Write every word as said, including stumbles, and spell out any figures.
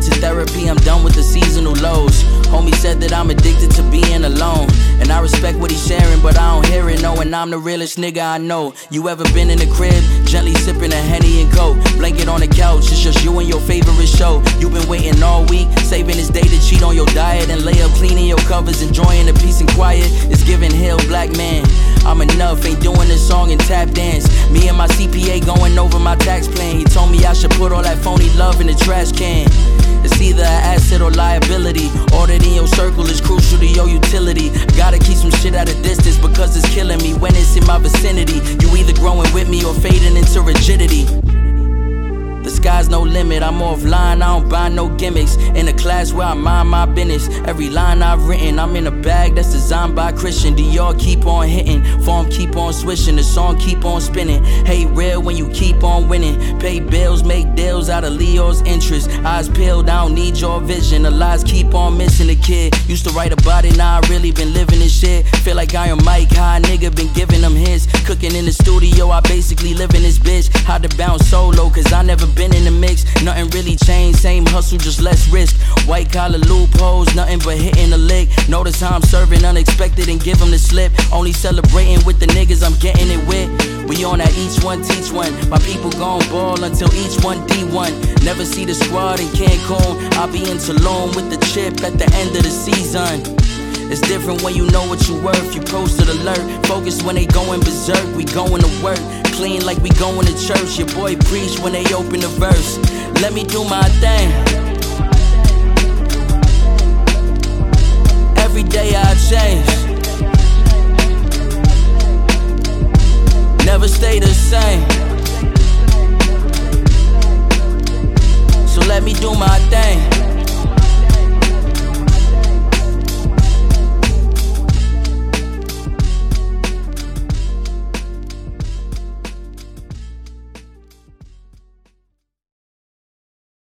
into therapy, I'm done with the seasonal lows. Homie said that I'm addicted to being alone, and I respect what he's sharing, but I don't hear it, knowing I'm the realest nigga I know. You ever been in the crib, gently sipping a Henny and Coke, blanket on the couch, it's just you and your favorite show. You've been waiting all week, saving this day to cheat on your diet and lay up cleaning your covers, enjoying the peace and quiet. It's giving hell, black man. I'm enough, ain't doing this song and tap dance. Me and my C P A going over my tax plan. He told me I should put all that phony love in the trash can. It's either an asset or liability. All that in your circle is crucial to your utility. Gotta keep some shit at a distance because it's killing me when it's in my vicinity. You either growing with me or fading into rigidity. The sky's no limit, I'm offline, I don't buy no gimmicks. In a class where I mind my business. Every line I've written, I'm in a bag that's designed by Christian. Dior keep on hitting, form keep on swishing, the song keep on spinning. Hate real when you keep on winning. Pay bills, make deals out of Leo's interest. Eyes peeled, I don't need your vision. The lies keep on missing. The kid used to write about it, now I really been living this shit. Feel like I am Mike, high nigga been giving them hits. Cooking in the studio, I basically live in this bitch. How to bounce solo, cause I never been in the mix. Nothing really changed, same hustle, just less risk. White collar loopholes, nothing but hitting a lick. Notice how I'm serving unexpected and give them the slip. Only celebrating with the niggas I'm getting it with. We on that each one teach one. My people gon' ball until each one D one. Never see the squad in Cancun, I'll be in Tulum with the chip at the end of the season. It's different when you know what you worth. You posted alert, focus when they going berserk. We going to work, clean like we going to church. Your boy preach when they open the verse. Let me do my thing.